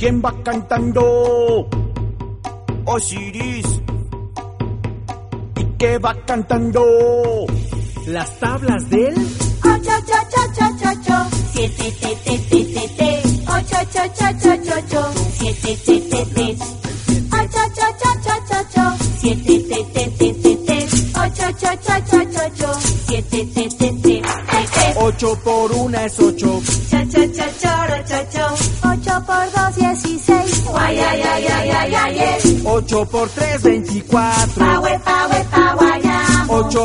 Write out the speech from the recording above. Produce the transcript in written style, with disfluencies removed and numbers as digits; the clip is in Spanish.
¿Quién va cantando? Osiris. ¿Y qué va cantando? Las tablas del 8, 7, 8, 7, 7, 8 por 1 es 8. 8 por 2, 16. 8 por 3, 24. 8